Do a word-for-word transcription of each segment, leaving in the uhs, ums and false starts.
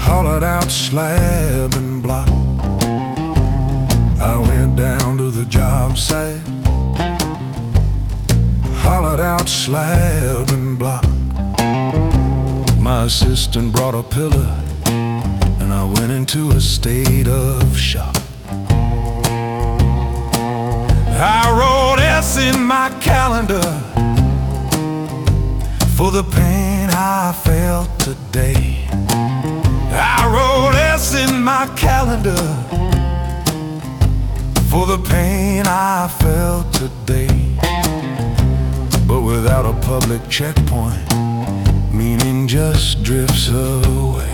hollowed out slab and block. I went down to the job site, hollowed out slab and block. My assistant brought a pillar, and I went into a state of shock. I wrote S in my calendar for the pain I felt today. I wrote S in my calendar for the pain I felt today. But without a public checkpoint, meaning just drifts away.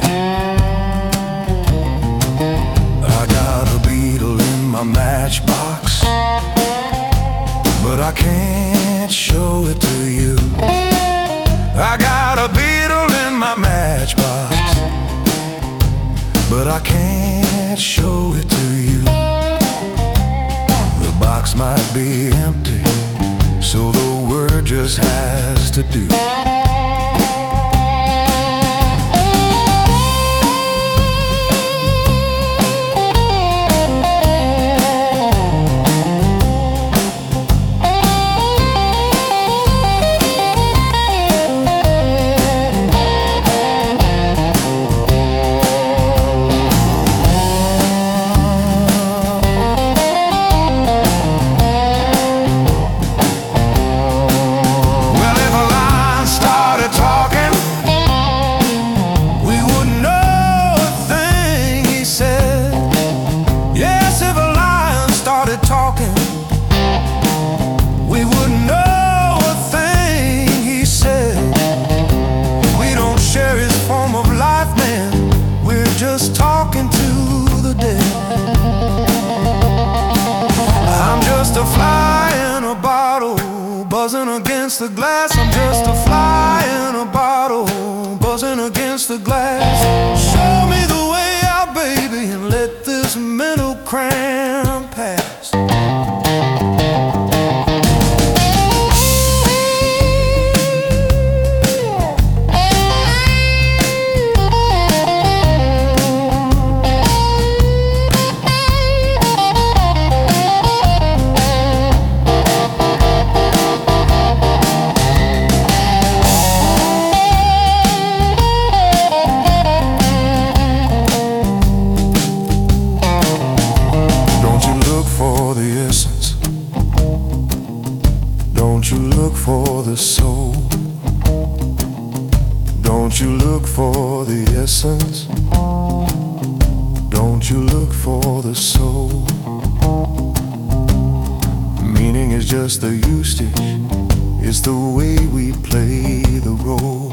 I got a beetle in my matchbox, but I can't show it to you. I got a beetle in my matchbox, but I can't show it to you. The box might be empty, so the word just has to do. Talking, we wouldn't know a thing he said. We don't share his form of life, man. We're just talking to the dead. I'm just a fly in a bottle, buzzing against the glass. I'm just a fly in a bottle, buzzing against the glass. Show me the way out, baby, and let this mental cramp pass. Don't you look for the soul? Don't you look for the essence? Don't you look for the soul? Meaning is just the usage, it's the way we play the role.